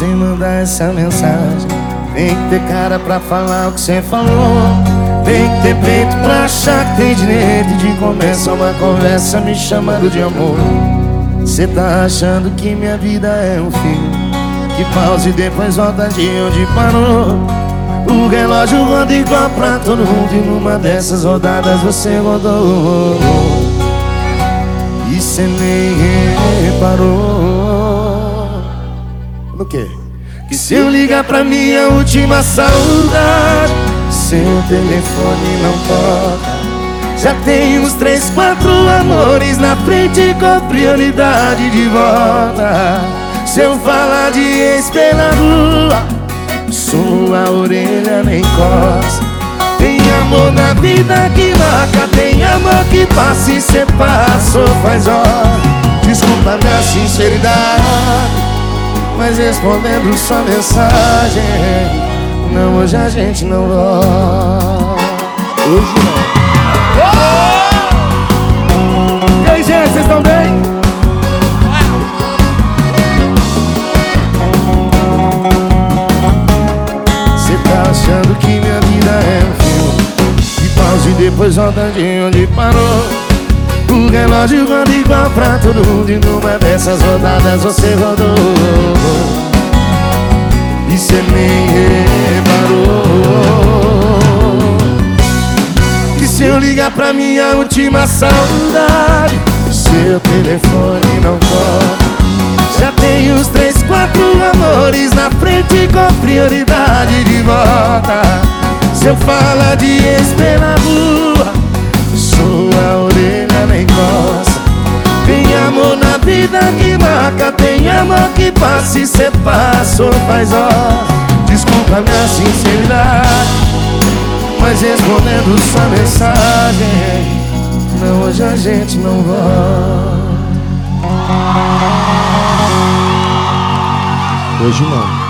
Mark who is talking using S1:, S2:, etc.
S1: sem mandar essa mensagem. Tem que ter cara pra falar o que cê falou. Tem que ter peito pra achar que tem direito de começar uma conversa me chamando de amor. Cê tá achando que minha vida é um filme que pausa e depois volta de onde parou. O relógio roda igual pra todo mundo e numa dessas rodadas você rodou. E cê nem reparou no quê? Que se eu ligar pra minha última saudade, seu telefone não toca. Já tem uns 3, 4 amores na frente com prioridade de volta. Se eu falar de ex pela rua, sua orelha nem coça. Tem amor na vida que marca, tem amor que passa e cê passou faz hora. Desculpa minha sinceridade, mas respondendo sua mensagem, não, hoje a gente não volta. Hoje não. E aí, gente, vocês estão bem? Cê tá achando que minha vida é um filme que pausa e depois volta de onde parou. O relógio roda igual pra todo mundo e numa dessas rodadas você rodou. E cê nem reparou que se eu ligar pra minha última saudade, seu telefone não toca. Já tem uns 3, 4 amores na frente com prioridade de volta. Se eu falar de ex pela rua, sua orelha nem coça. Tem amor na vida que marca, tem amor que passa e cê passou faz hora. Desculpa minha sinceridade, mas respondendo sua mensagem, não, hoje a gente não volta.
S2: Hoje não.